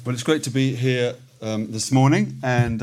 Well, it's great to be here this morning, and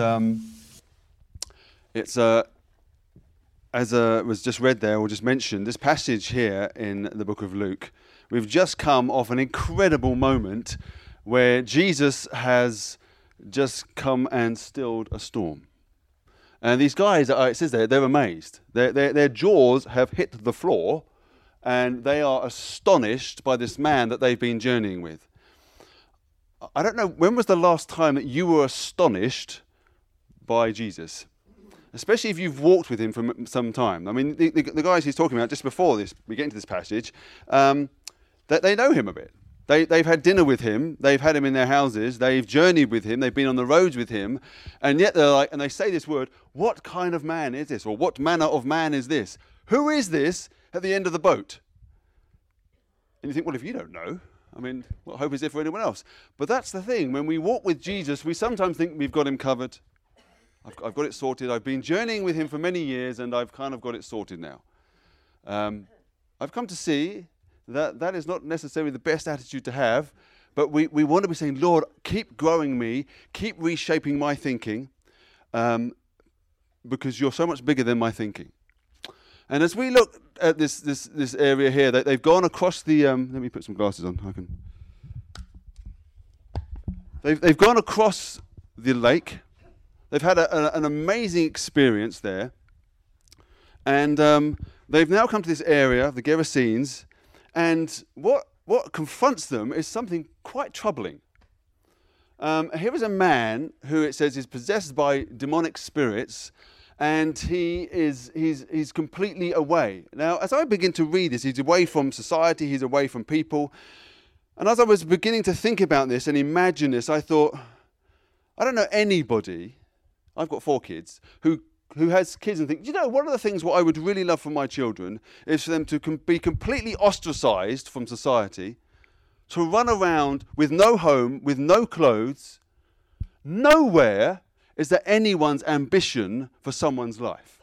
it's as was just read there, or just mentioned, this passage here in the book of Luke. We've just come off an incredible moment where Jesus has just come and stilled a storm. And these guys, it says there, they're amazed. Their jaws have hit the floor, and they are astonished by this man that they've been journeying with. I don't know, when was the last time that you were astonished by Jesus? Especially if you've walked with him for some time. I mean, the guys he's talking about just before this, we get into this passage, that they know him a bit. They've had dinner with him, they've had him in their houses, they've journeyed with him, they've been on the roads with him, and yet they're like, and they say this word, what kind of man is this? Or what manner of man is this? Who is this at the end of the boat? And you think, well, if you don't know, I mean, what hope is there for anyone else? But that's the thing. When we walk with Jesus, we sometimes think we've got him covered. I've got it sorted. I've been journeying with him for many years, and I've kind of got it sorted now. I've come to see that that is not necessarily the best attitude to have, but we want to be saying, Lord, keep growing me, keep reshaping my thinking, because you're so much bigger than my thinking. And as we look at this area here, they've gone across the. Let me put some glasses on. They've gone across the lake. They've had an amazing experience there, and they've now come to this area, the Gerasenes, and what confronts them is something quite troubling. Here is a man who, it says, is possessed by demonic spirits. And he's completely away. Now, as I begin to read this, he's away from society, he's away from people. And as I was beginning to think about this and imagine this, I thought, I don't know anybody, I've got 4 kids, who has kids and think, one of the things what I would really love for my children is for them to be completely ostracized from society, to run around with no home, with no clothes, nowhere. Is there anyone's ambition for someone's life?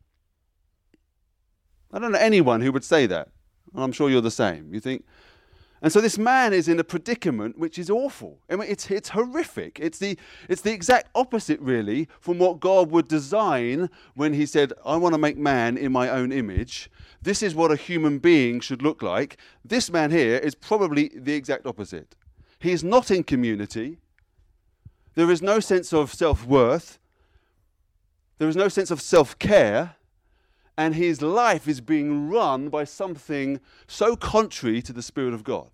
I don't know anyone who would say that. I'm sure you're the same. You think, and so this man is in a predicament which is awful. I mean, it's horrific. It's the exact opposite, really, from what God would design when He said, "I want to make man in my own image. This is what a human being should look like." This man here is probably the exact opposite. He is not in community. There is no sense of self-worth. There is no sense of self-care. And his life is being run by something so contrary to the Spirit of God.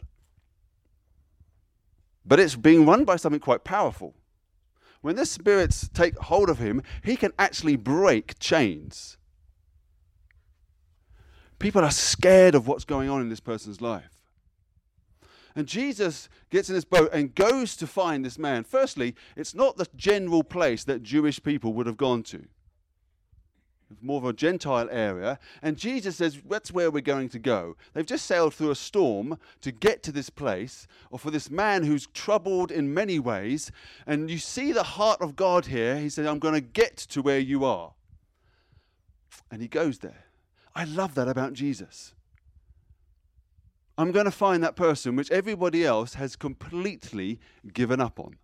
But it's being run by something quite powerful. When the spirits take hold of him, he can actually break chains. People are scared of what's going on in this person's life. And Jesus gets in this boat and goes to find this man. Firstly, it's not the general place that Jewish people would have gone to. It's more of a Gentile area. And Jesus says, that's where we're going to go. They've just sailed through a storm to get to this place, or for this man who's troubled in many ways. And you see the heart of God here. He said, I'm going to get to where you are. And he goes there. I love that about Jesus. I'm going to find that person which everybody else has completely given up on.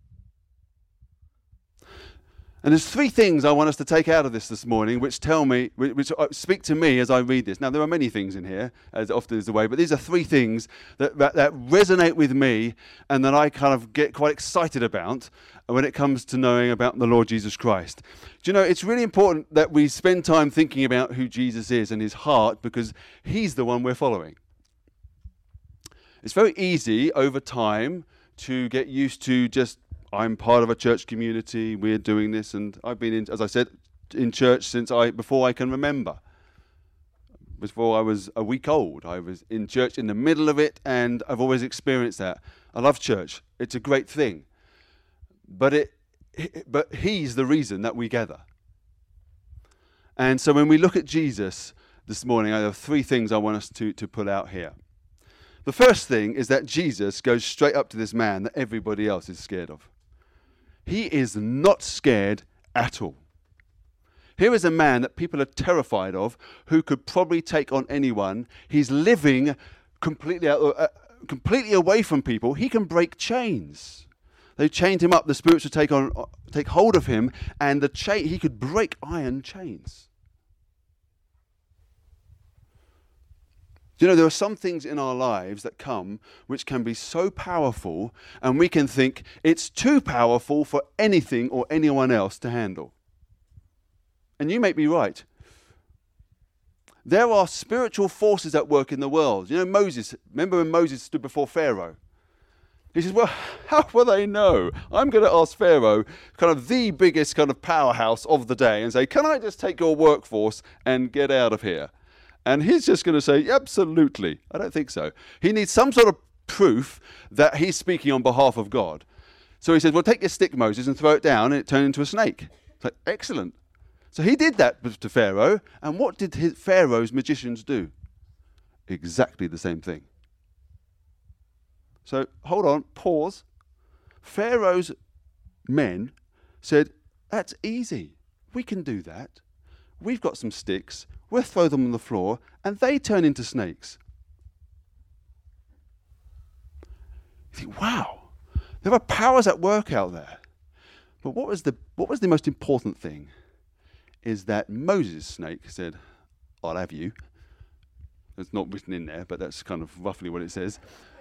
And there's 3 things I want us to take out of this morning which tell me, which speak to me as I read this. Now, there are many things in here, as often is the way, but these are 3 things that resonate with me and that I kind of get quite excited about when it comes to knowing about the Lord Jesus Christ. Do you know, it's really important that we spend time thinking about who Jesus is and his heart, because he's the one we're following. It's very easy over time to get used to just, I'm part of a church community, we're doing this, and I've been, in, as I said, in church before I can remember. Before I was a week old, I was in church in the middle of it, and I've always experienced that. I love church. It's a great thing. But he's the reason that we gather. And so when we look at Jesus this morning, I have 3 things I want us to pull out here. The first thing is that Jesus goes straight up to this man that everybody else is scared of. He is not scared at all. Here is a man that people are terrified of, who could probably take on anyone. He's living completely away from people. He can break chains. They chained him up. The spirits would take hold of him, and he could break iron chains. You know, there are some things in our lives that come which can be so powerful, and we can think it's too powerful for anything or anyone else to handle. And you may be right. There are spiritual forces at work in the world. You know, Moses, remember when Moses stood before Pharaoh? He says, well, how will they know? I'm going to ask Pharaoh, kind of the biggest kind of powerhouse of the day, and say, can I just take your workforce and get out of here? And he's just going to say, absolutely. I don't think so. He needs some sort of proof that he's speaking on behalf of God. So he says, well, take your stick, Moses, and throw it down, and it turned into a snake. It's like, excellent. So he did that to Pharaoh, and what did Pharaoh's magicians do? Exactly the same thing. So hold on, pause. Pharaoh's men said, that's easy. We can do that. We've got some sticks. We'll throw them on the floor, and they turn into snakes. You think, wow, there are powers at work out there. But what was the most important thing? Is that Moses' snake said, I'll have you. It's not written in there, but that's kind of roughly what it says.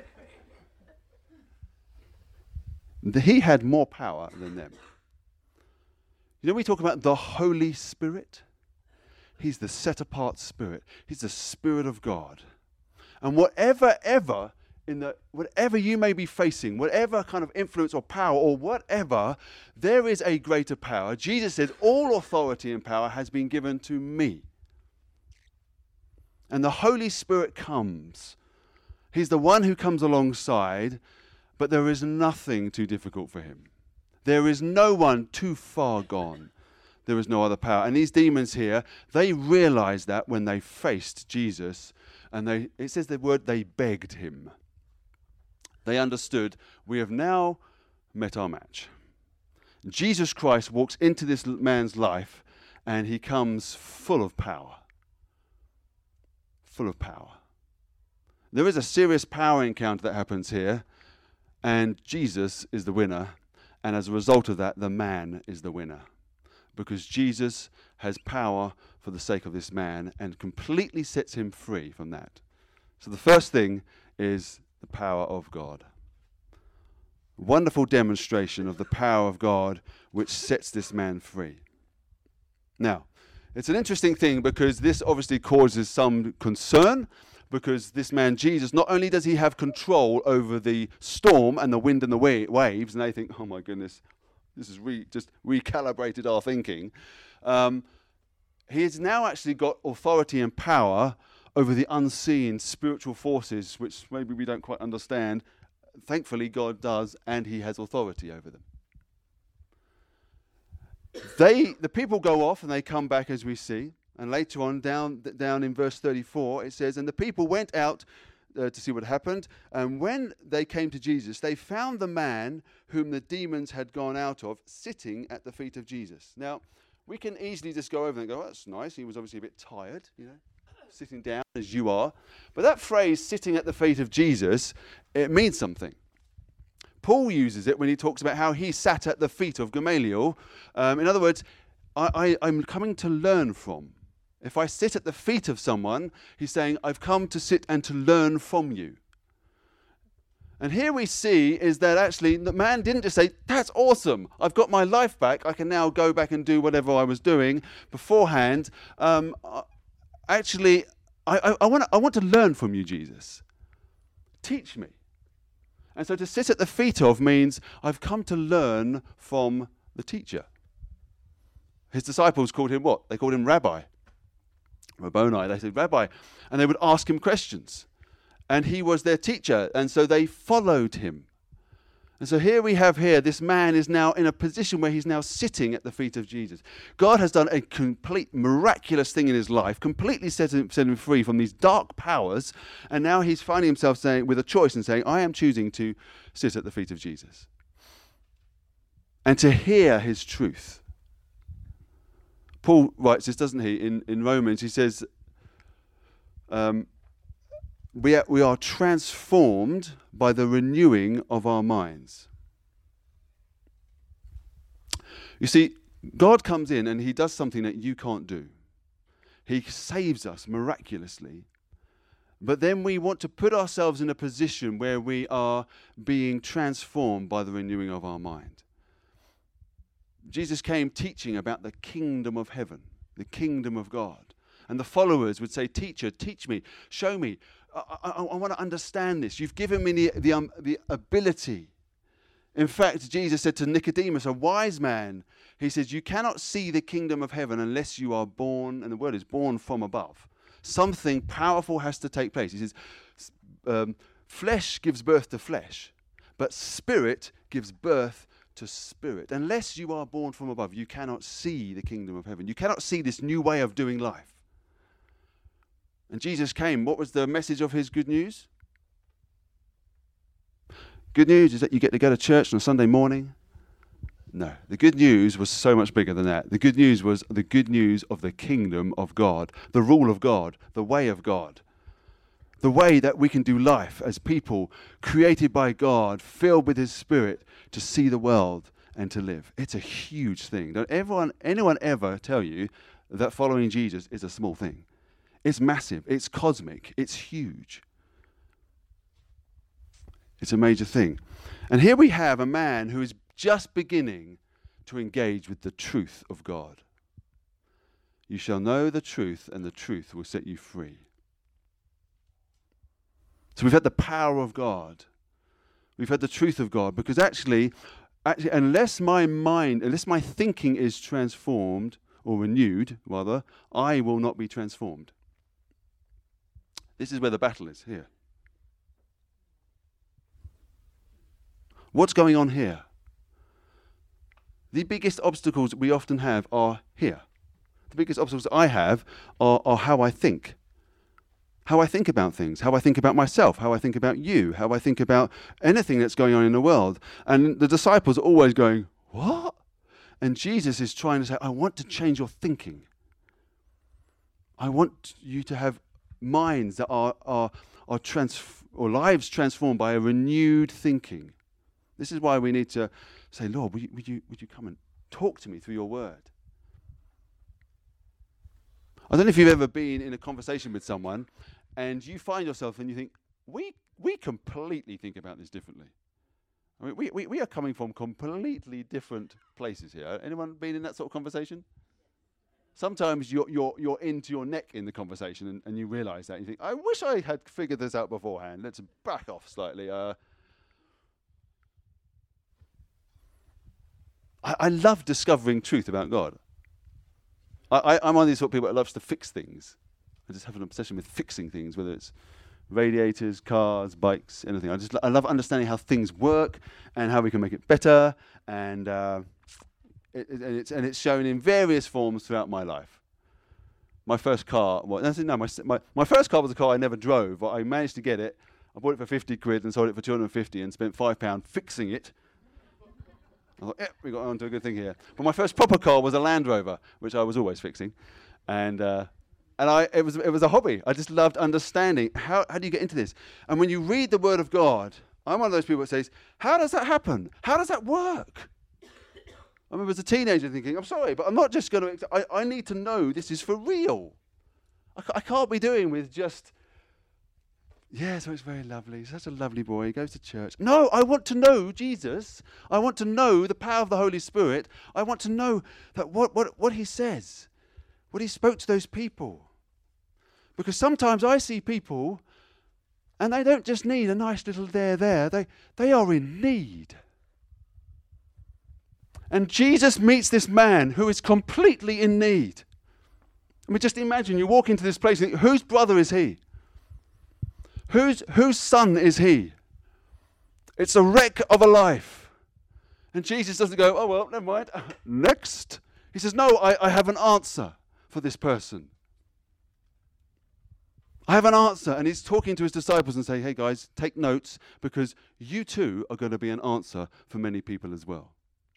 He had more power than them. You know, we talk about the Holy Spirit. He's the set-apart Spirit. He's the Spirit of God. And whatever you may be facing, whatever kind of influence or power or whatever, there is a greater power. Jesus said, all authority and power has been given to me. And the Holy Spirit comes. He's the one who comes alongside, but there is nothing too difficult for him. There is no one too far gone. There is no other power. And these demons here, they realized that when they faced Jesus, and it says the word, they begged him. They understood, we have now met our match. Jesus Christ walks into this man's life, and he comes full of power. Full of power. There is a serious power encounter that happens here, and Jesus is the winner, and as a result of that, the man is the winner. Because Jesus has power for the sake of this man and completely sets him free from that. So the first thing is the power of God. Wonderful demonstration of the power of God which sets this man free. Now, it's an interesting thing because this obviously causes some concern, because this man Jesus, not only does he have control over the storm and the wind and the waves, and they think, oh my goodness, this has just recalibrated our thinking. He has now actually got authority and power over the unseen spiritual forces, which maybe we don't quite understand. Thankfully, God does, and he has authority over them. The people go off, and they come back, as we see. And later on, down in verse 34, it says, and the people went out to see what happened. And when they came to Jesus, they found the man whom the demons had gone out of sitting at the feet of Jesus. Now, we can easily just go over and go, oh, that's nice. He was obviously a bit tired, sitting down as you are. But that phrase, sitting at the feet of Jesus, it means something. Paul uses it when he talks about how he sat at the feet of Gamaliel. In other words, I'm coming to learn from. If I sit at the feet of someone, he's saying, I've come to sit and to learn from you. And here we see is that actually the man didn't just say, that's awesome, I've got my life back, I can now go back and do whatever I was doing beforehand. Actually, I want to learn from you, Jesus. Teach me. And so to sit at the feet of means I've come to learn from the teacher. His disciples called him what? They called him Rabbi. Rabboni, they said Rabbi. And they would ask him questions. And he was their teacher. And so they followed him. And so here we have this man is now in a position where he's now sitting at the feet of Jesus. God has done a complete miraculous thing in his life, completely set him free from these dark powers. And now he's finding himself saying, with a choice and saying, I am choosing to sit at the feet of Jesus. And to hear his truth. Paul writes this, doesn't he, in Romans? He says, we are transformed by the renewing of our minds. You see, God comes in and he does something that you can't do. He saves us miraculously. But then we want to put ourselves in a position where we are being transformed by the renewing of our mind. Jesus came teaching about the kingdom of heaven, the kingdom of God. And the followers would say, "Teacher, teach me, show me. I want to understand this. You've given me the ability." In fact, Jesus said to Nicodemus, a wise man, he says, "You cannot see the kingdom of heaven unless you are born," and the word is born from above. Something powerful has to take place. He says, flesh gives birth to flesh, but spirit gives birth to spirit. Unless you are born from above, you cannot see the kingdom of heaven. You cannot see this new way of doing life. And Jesus came. What was the message of his good news? Good news is that you get to go to church on a Sunday morning. No, the good news was so much bigger than that. The good news was the good news of the kingdom of God, the rule of God, the way of God, the way that we can do life as people created by God, filled with his spirit to see the world and to live. It's a huge thing. Don't anyone ever tell you that following Jesus is a small thing. It's massive, it's cosmic, it's huge. It's a major thing. And here we have a man who is just beginning to engage with the truth of God. You shall know the truth, and the truth will set you free. So we've had the power of God. We've had the truth of God, because actually, unless my thinking is transformed, or renewed, rather, I will not be transformed. This is where the battle is, here. What's going on here? The biggest obstacles we often have are here. The biggest obstacles I have are how I think. How I think about things, how I think about myself, how I think about you, how I think about anything that's going on in the world. And the disciples are always going, "What?" And Jesus is trying to say, "I want to change your thinking. I want you to have minds that are lives transformed by a renewed thinking." This is why we need to say, "Lord, would you come and talk to me through your word?" I don't know if you've ever been in a conversation with someone and you find yourself and you think, we completely think about this differently. I mean, we are coming from completely different places here. Anyone been in that sort of conversation? Sometimes you're into your neck in the conversation and you realise that. You think, I wish I had figured this out beforehand. Let's back off slightly. I love discovering truth about God. I'm one of these sort of people that loves to fix things. I just have an obsession with fixing things, whether it's radiators, cars, bikes, anything. I love understanding how things work and how we can make it better. And it's shown in various forms throughout my life. My first car, my first car was a car I never drove, but I managed to get it. I bought it for 50 quid and sold it for 250 and spent £5 fixing it. I thought, we got on to a good thing here. But my first proper car was a Land Rover, which I was always fixing, and it was a hobby. I just loved understanding how do you get into this. And when you read the Word of God, I'm one of those people that says, "How does that happen? How does that work?" I remember as a teenager thinking, "I'm sorry, but I'm not just going to. I need to know this is for real. I can't be doing with just." "Yeah, so it's very lovely. He's such a lovely boy. He goes to church." No, I want to know Jesus. I want to know the power of the Holy Spirit. I want to know that what he says, what he spoke to those people. Because sometimes I see people and they don't just need a nice little there. They are in need. And Jesus meets this man who is completely in need. I mean, just imagine you walk into this place and think, whose brother is he? Whose son is he? It's a wreck of a life. And Jesus doesn't go, "Oh, well, never mind. Next." He says, "No, I have an answer for this person. I have an answer." And he's talking to his disciples and saying, "Hey, guys, take notes, because you too are going to be an answer for many people as well."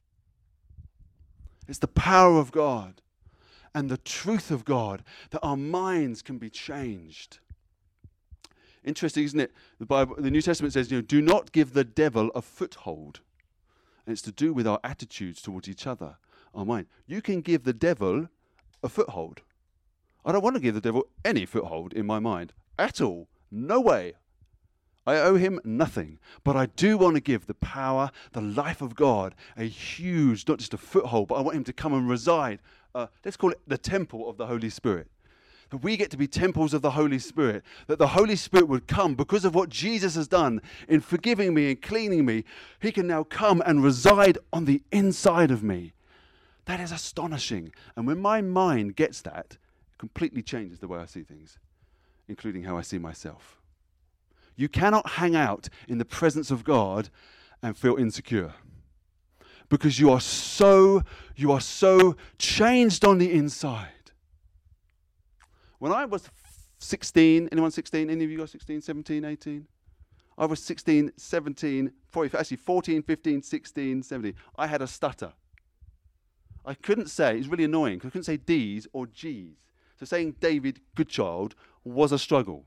It's the power of God and the truth of God that our minds can be changed. Interesting, isn't it? The New Testament says, do not give the devil a foothold. And it's to do with our attitudes towards each other, are mine. You can give the devil a foothold. I don't want to give the devil any foothold in my mind at all. No way. I owe him nothing. But I do want to give the power, the life of God, a huge, not just a foothold, but I want him to come and reside. Let's call it the temple of the Holy Spirit. That we get to be temples of the Holy Spirit. That the Holy Spirit would come because of what Jesus has done in forgiving me and cleaning me. He can now come and reside on the inside of me. That is astonishing. And when my mind gets that, it completely changes the way I see things, including how I see myself. You cannot hang out in the presence of God and feel insecure, because you are so changed on the inside. When I was 16, anyone 16? Any of you guys 16, 17, 18? I was 16, 17, actually 14, 15, 16, 17. I had a stutter. I couldn't say, it's really annoying, because I couldn't say D's or G's. So saying David Goodchild was a struggle.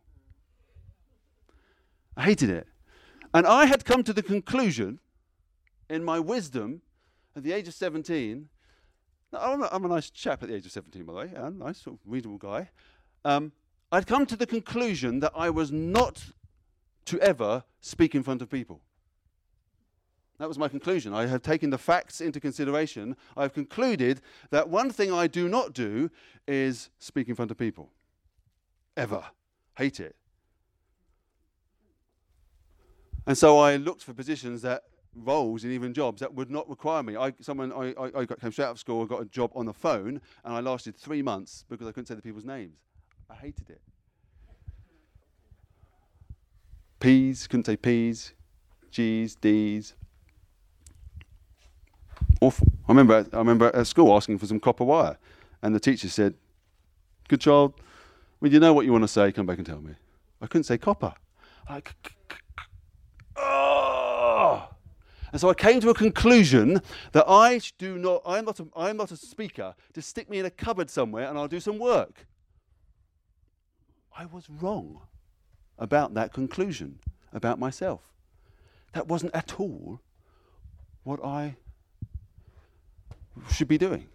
I hated it. And I had come to the conclusion, in my wisdom, at the age of 17, I'm a nice chap at the age of 17, by the way, a nice, sort of reasonable guy. I'd come to the conclusion that I was not to ever speak in front of people. That was my conclusion. I have taken the facts into consideration. I've concluded that one thing I do not do is speak in front of people. Ever. Hate it. And so I looked for positions, roles and even jobs that would not require me. I came straight out of school, I got a job on the phone, and I lasted 3 months because I couldn't say the people's names. I hated it. P's, couldn't say P's, G's, D's. Awful. I remember at school asking for some copper wire, and the teacher said, "Good child, when you know what you want to say, come back and tell me." I couldn't say copper. And so I came to a conclusion that I'm not a speaker. Just stick me in a cupboard somewhere and I'll do some work. I was wrong about that conclusion about myself. That wasn't at all what I should be doing.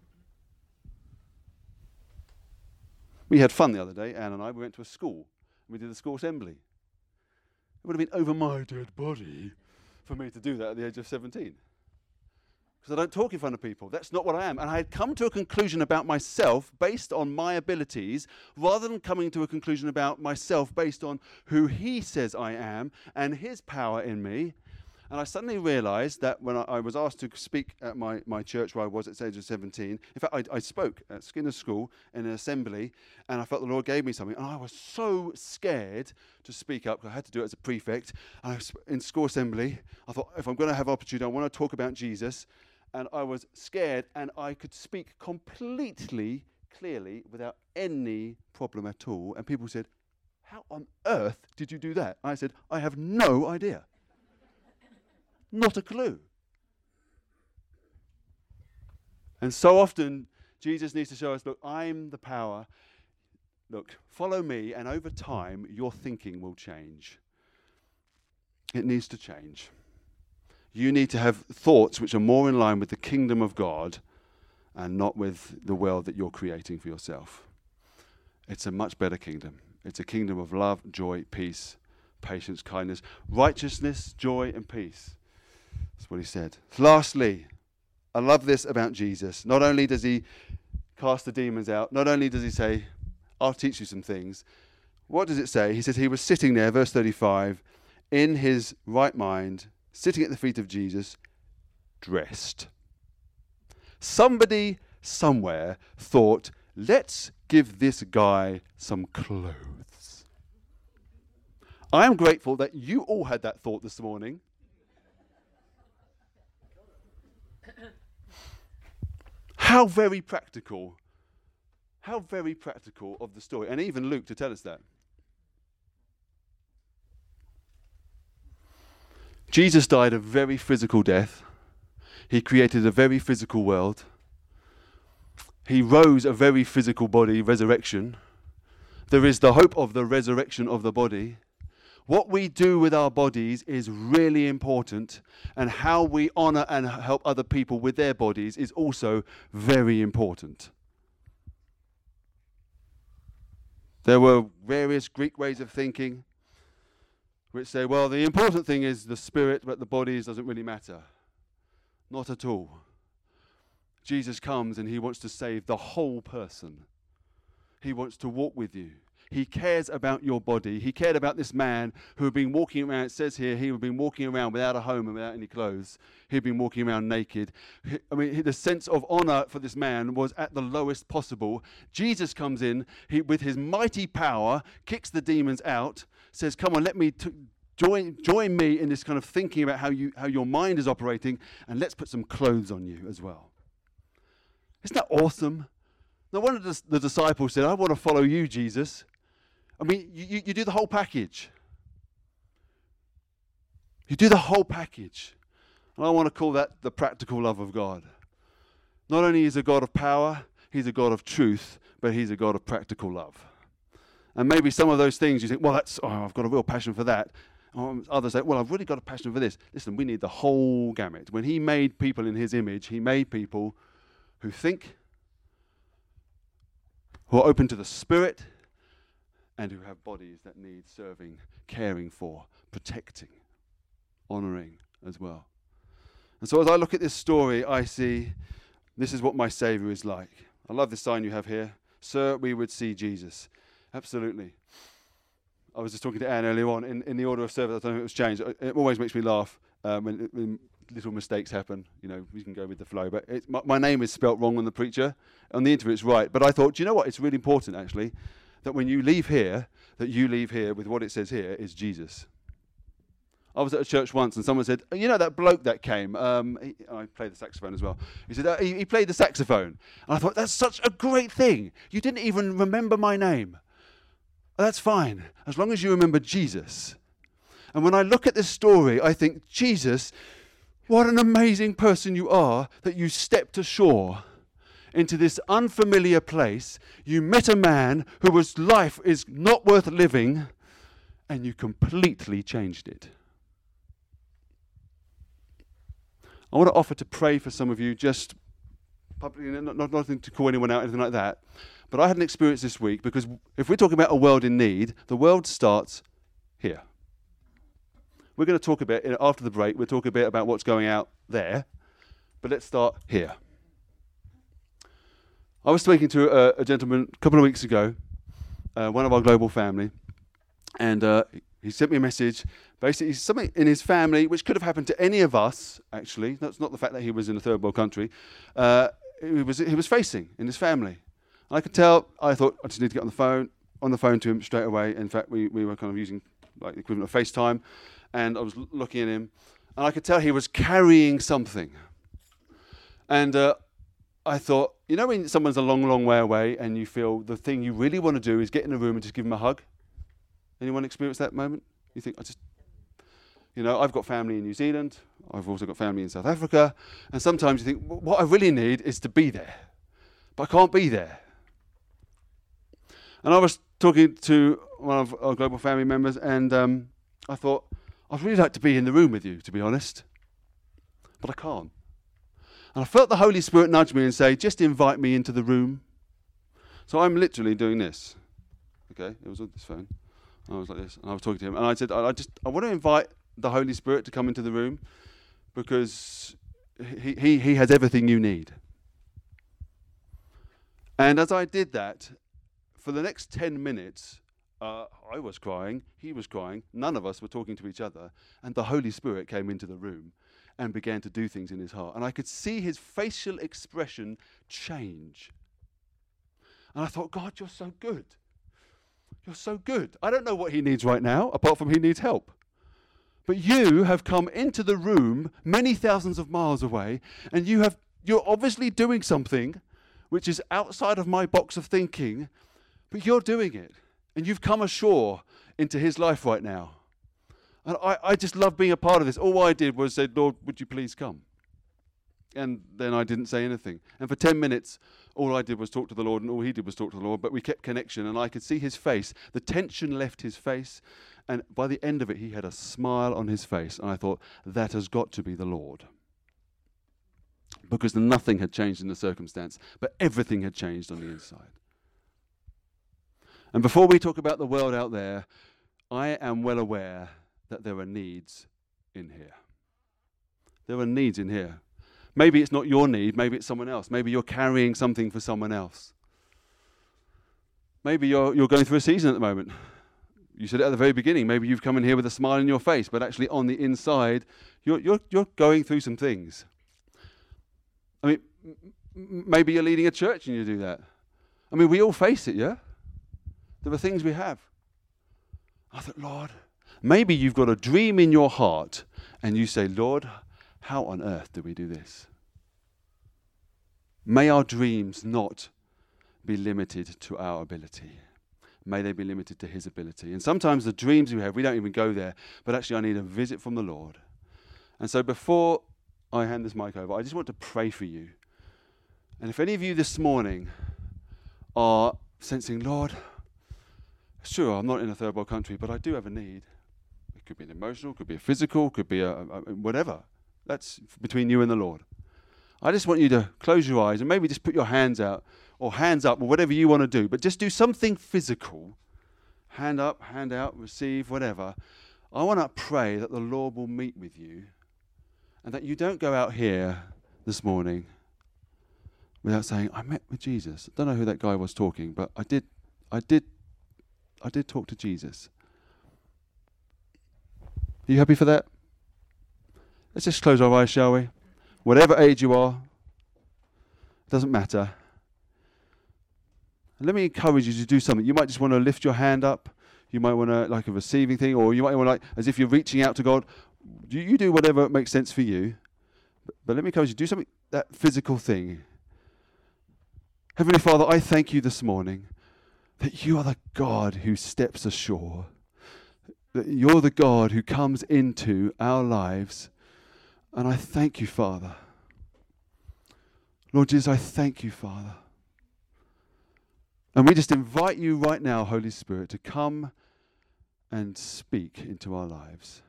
We had fun the other day, Anne and I. We went to a school. We did a school assembly. It would have been over my dead body for me to do that at the age of 17. Because I don't talk in front of people. That's not what I am. And I had come to a conclusion about myself based on my abilities, rather than coming to a conclusion about myself based on who he says I am and his power in me. And I suddenly realized that when I was asked to speak at my church where I was at the age of 17, in fact, I spoke at Skinner School in an assembly, and I felt the Lord gave me something. And I was so scared to speak up, because I had to do it as a prefect. And in school assembly, I thought, if I'm going to have opportunity, I want to talk about Jesus. And I was scared, and I could speak completely clearly without any problem at all. And people said, "How on earth did you do that?" I said, "I have no idea. Not a clue." And so often, Jesus needs to show us, look, I'm the power. Look, follow me, and over time, your thinking will change. It needs to change. You need to have thoughts which are more in line with the kingdom of God and not with the world that you're creating for yourself. It's a much better kingdom. It's a kingdom of love, joy, peace, patience, kindness, righteousness, joy, and peace. That's what he said. Lastly, I love this about Jesus. Not only does he cast the demons out, not only does he say, "I'll teach you some things." What does it say? He says he was sitting there, verse 35, in his right mind, sitting at the feet of Jesus, dressed. Somebody somewhere thought, let's give this guy some clothes. I am grateful that you all had that thought this morning. How very practical of the story. And even Luke to tell us that. Jesus died a very physical death. He created a very physical world. He rose a very physical body, resurrection. There is the hope of the resurrection of the body. What we do with our bodies is really important, and how we honor and help other people with their bodies is also very important. There were various Greek ways of thinking which say, well, the important thing is the spirit, but the bodies doesn't really matter. Not at all. Jesus comes and he wants to save the whole person. He wants to walk with you. He cares about your body. He cared about this man who had been walking around. It says here he had been walking around without a home and without any clothes. He had been walking around naked. The sense of honor for this man was at the lowest possible. Jesus comes in with his mighty power, kicks the demons out, says, come on, let me join me in this kind of thinking about how your mind is operating, and let's put some clothes on you as well. Isn't that awesome? Now, one of the disciples said, I want to follow you, Jesus. I mean, you do the whole package. You do the whole package. And I want to call that the practical love of God. Not only is he a God of power, he's a God of truth, but he's a God of practical love. And maybe some of those things you think, well, I've got a real passion for that. Others say, well, I've really got a passion for this. Listen, we need the whole gamut. When he made people in his image, he made people who think, who are open to the Spirit, and who have bodies that need serving, caring for, protecting, honoring as well. And so as I look at this story, I see this is what my Saviour is like. I love this sign you have here. Sir, we would see Jesus. Absolutely. I was just talking to Anne earlier on in the order of service. I don't know if it was changed. It always makes me laugh when little mistakes happen. You know, we can go with the flow. But my name is spelt wrong on the preacher. On the interview, it's right. But I thought, do you know what? It's really important, actually, that when you leave here, that you leave here with what it says here is Jesus. I was at a church once and someone said, you know that bloke that came, I played the saxophone as well. He said, he played the saxophone. And I thought, that's such a great thing. You didn't even remember my name. That's fine, as long as you remember Jesus. And when I look at this story, I think, Jesus, what an amazing person you are that you stepped ashore into this unfamiliar place. You met a man whose life is not worth living, and you completely changed it. I want to offer to pray for some of you, just publicly, nothing to call anyone out, anything like that. But I had an experience this week, because if we're talking about a world in need, the world starts here. We're going to talk a bit, after the break, we'll talk a bit about what's going out there, but let's start here. I was speaking to a gentleman a couple of weeks ago, one of our global family, and he sent me a message. Basically, something in his family, which could have happened to any of us, actually. That's not the fact that he was in a third world country. He was facing in his family. And I could tell. I thought, I just need to get on the phone to him straight away. In fact, we were kind of using like the equivalent of FaceTime, and I was looking at him, and I could tell he was carrying something. And I thought, you know when someone's a long, long way away and you feel the thing you really want to do is get in a room and just give them a hug? Anyone experience that moment? You think, I've got family in New Zealand. I've also got family in South Africa. And sometimes you think, what I really need is to be there. But I can't be there. And I was talking to one of our global family members, and I thought, I'd really like to be in the room with you, to be honest. But I can't. And I felt the Holy Spirit nudge me and say, just invite me into the room. So I'm literally doing this. Okay, it was on this phone. I was like this, and I was talking to him, and I said, I want to invite the Holy Spirit to come into the room, because he has everything you need. And as I did that, for the next 10 minutes, I was crying, he was crying, none of us were talking to each other, and the Holy Spirit came into the room and began to do things in his heart. And I could see his facial expression change. And I thought, God, you're so good. You're so good. I don't know what he needs right now, apart from he needs help. But you have come into the room many thousands of miles away, and you're obviously doing something which is outside of my box of thinking, but you're doing it. And you've come ashore into his life right now. And I just love being a part of this. All I did was say, Lord, would you please come? And then I didn't say anything. And for 10 minutes, all I did was talk to the Lord, and all he did was talk to the Lord, but we kept connection, and I could see his face. The tension left his face, and by the end of it, he had a smile on his face, and I thought, that has got to be the Lord. Because nothing had changed in the circumstance, but everything had changed on the inside. And before we talk about the world out there, I am well aware that there are needs in here. There are needs in here. Maybe it's not your need, maybe it's someone else. Maybe you're carrying something for someone else. Maybe you're going through a season at the moment. You said it at the very beginning. Maybe you've come in here with a smile on your face, but actually on the inside, you're going through some things. I mean, maybe you're leading a church and you do that. I mean, we all face it, yeah? There are things we have. I thought, Lord, maybe you've got a dream in your heart and you say, Lord, how on earth do we do this? May our dreams not be limited to our ability. May they be limited to his ability. And sometimes the dreams we have, we don't even go there, but actually I need a visit from the Lord. And so before I hand this mic over, I just want to pray for you. And if any of you this morning are sensing, Lord, sure, I'm not in a third world country, but I do have a need. It could be an emotional, could be a physical, could be a whatever. That's between you and the Lord. I just want you to close your eyes and maybe just put your hands out or hands up or whatever you want to do, but just do something physical. Hand up, hand out, receive, whatever. I want to pray that the Lord will meet with you and that you don't go out here this morning without saying, I met with Jesus. I don't know who that guy was talking, but I did talk to Jesus. Are you happy for that? Let's just close our eyes, shall we? Whatever age you are, it doesn't matter. And let me encourage you to do something. You might just want to lift your hand up. You might want to, like a receiving thing, or you might want to, like, as if you're reaching out to God. You do whatever makes sense for you. But let me encourage you, do something, that physical thing. Heavenly Father, I thank you this morning that you are the God who steps ashore. That you're the God who comes into our lives. And I thank you, Father. Lord Jesus, I thank you, Father. And we just invite you right now, Holy Spirit, to come and speak into our lives.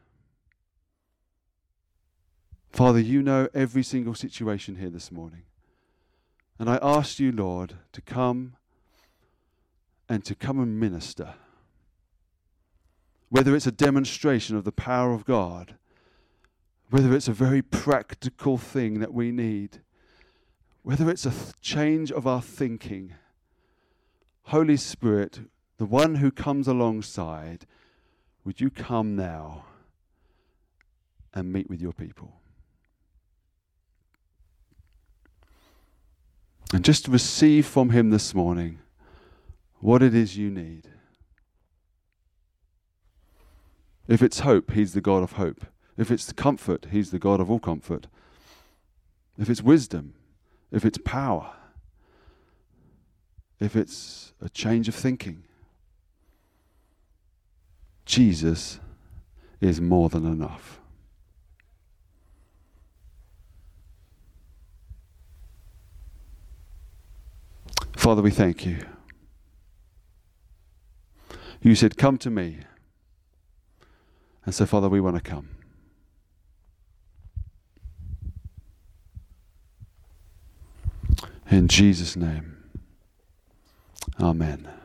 Father, you know every single situation here this morning. And I ask you, Lord, to come and minister. Whether it's a demonstration of the power of God, whether it's a very practical thing that we need, whether it's a change of our thinking, Holy Spirit, the one who comes alongside, would you come now and meet with your people? And just receive from him this morning what it is you need. If it's hope, he's the God of hope. If it's comfort, he's the God of all comfort. If it's wisdom, if it's power, if it's a change of thinking, Jesus is more than enough. Father, we thank you. You said, come to me. And so, Father, we want to come. In Jesus' name, amen.